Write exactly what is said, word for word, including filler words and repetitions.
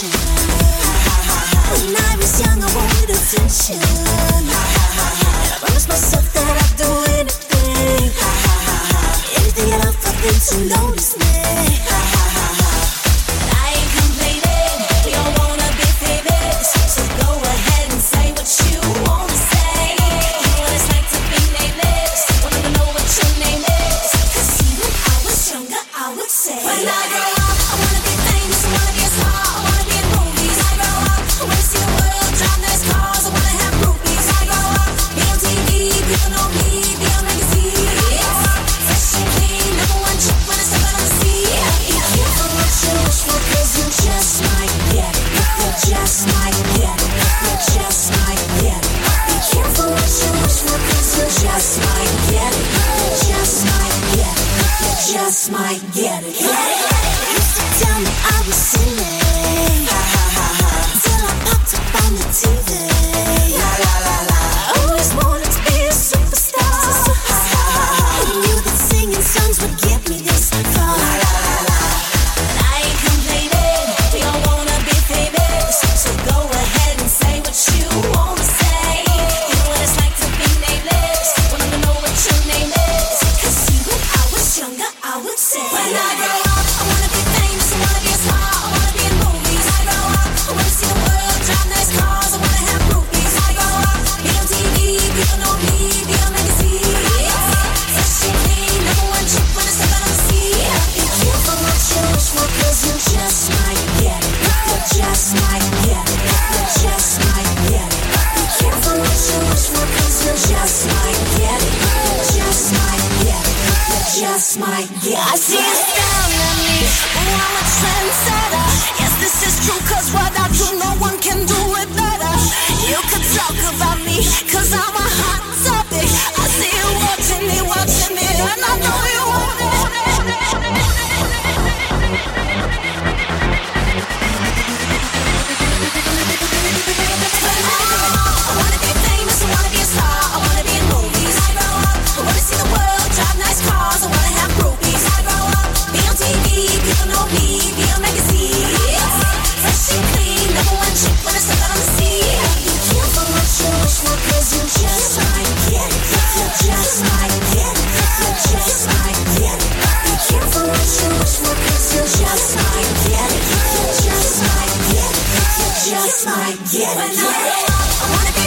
attention. When I was young, I wanted attention. I promised myself that I'd do anything, anything at all for them to notice me. I ain't complaining, we all wanna be famous, so go ahead and say what you wanna say. You know what it's like to be nameless, wanna know what your name is. 'Cause see, when I was younger, I would say, when I grow up, I wanna be famous, I wanna be a star, I wanna be in movies. I grow up, I wanna see the world, drive nice cars, I wanna have groupies. I grow up, be on T V, people know me, be on magazines. Fresh and clean, number one chick when I step out on the scene. Be careful what you wish for, 'cause you just might get it. You just might get it. You just might get it. Be careful what you wish for, 'cause you just might get it. You just might get it. You just might get it. Used to tell me I was silly, till I popped up on the T V. La la la la. I always wanted to be a superstar. Who knew that singing songs would get me this far? La la la la. But I ain't complaining. We all wanna be famous, so go ahead and say what you wanna say. You know what it's like to be nameless, wanna know what your name is. 'Cause see, when I was younger, I would say, when I grow up, I wanna be famous, I wanna be a star, I wanna be in movies. I grow up, I wanna see the world, drive nice cars, I wanna have groupies. I grow up, be on T V, people know me, be on magazines. Fresh and clean, number one chick when I step out on the scene. Be careful what you wish for, 'cause you just might get it. You just might get it. You just might get it. Be careful what you wish for, 'cause you just might get it. You just might get it. You just might get it. I see you staring at me, oh, I'm a trendsetter. Yes, this is true, 'cause what I do, no one can do it better. You could talk about me, 'cause I'm a hot topic. I see you watching me, watching me, and I know you want it. I wanna be famous, I wanna be a star, I wanna be in movies. I grow up, I wanna see the world, drive nice cars, I wanna have groupies. I grow up, be on T V, people know me, be on magazines. Fresh and clean, number one chick when I step out on the scene. Be careful what you wish for, 'cause you just might get it. You just might get it. You just might get it. Be careful what you wish for, 'cause you just might get it. You just might get it. You just might get it. When I grow up, I wanna be